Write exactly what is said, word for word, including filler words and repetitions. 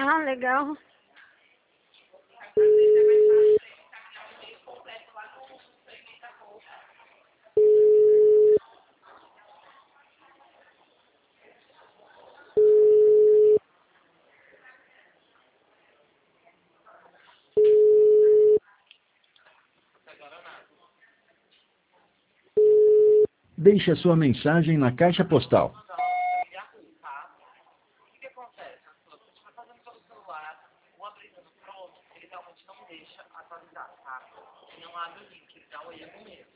Ah, legal. Deixe a sua mensagem na caixa postal. Não abre o link, ele dá um erro mesmo.